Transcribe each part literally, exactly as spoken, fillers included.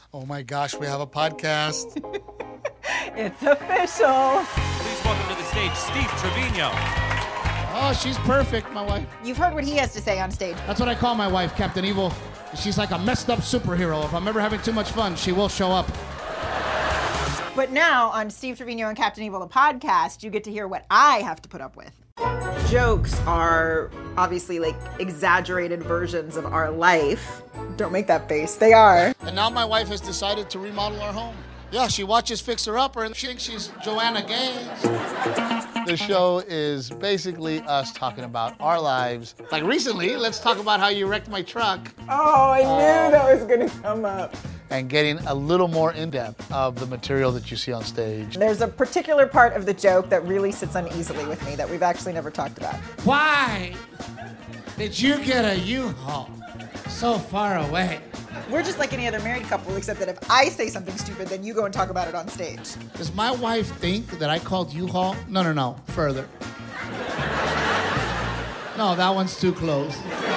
Oh my gosh, we have a podcast. It's official. Please welcome to the stage, Steve Trevino. Oh, she's perfect, my wife. You've heard what he has to say on stage. That's what I call my wife, Captain Evil. She's like a messed up superhero. If I'm ever having too much fun, she will show up. But now on Steve Trevino and Captain Evil, the podcast, you get to hear what I have to put up with. Jokes are obviously like exaggerated versions of our life. Don't make that face. They are. And now my wife has decided to remodel our home. Yeah, she watches Fixer Upper and she thinks she's Joanna Gaines. The show is basically us talking about our lives. Like recently, let's talk about how you wrecked my truck. Oh, I knew that was going to come up. And getting a little more in-depth of the material that you see on stage. There's a particular part of the joke that really sits uneasily with me that we've actually never talked about. Why did you get a U-Haul so far away? We're just like any other married couple, except that if I say something stupid, then you go and talk about it on stage. Does my wife think that I called U-Haul? No, no, no. Further. No, that one's too close.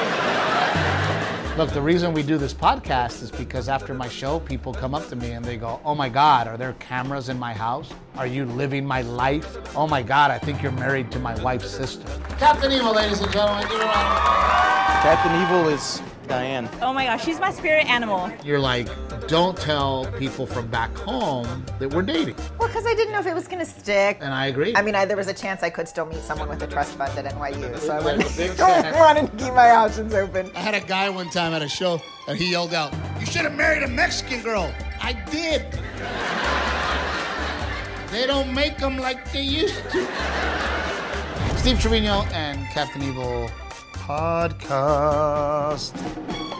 Look, the reason we do this podcast is because after my show, people come up to me and they go, oh my God, are there cameras in my house? Are you living my life? Oh my God, I think you're married to my wife's sister. Captain Evil, ladies and gentlemen, give it a round. Captain Evil is Diane. Oh my gosh, she's my spirit animal. You're like, don't tell people from back home that we're dating. Well, because I didn't know if it was going to stick. And I agree. I mean, I, there was a chance I could still meet someone with a trust fund at N Y U, so I There's wouldn't- a big don't chance. want to keep my options open. I had a guy one time at a show, and he yelled out, you should have married a Mexican girl. I did. They don't make them like they used to. Steve Trevino and Captain Evil podcast.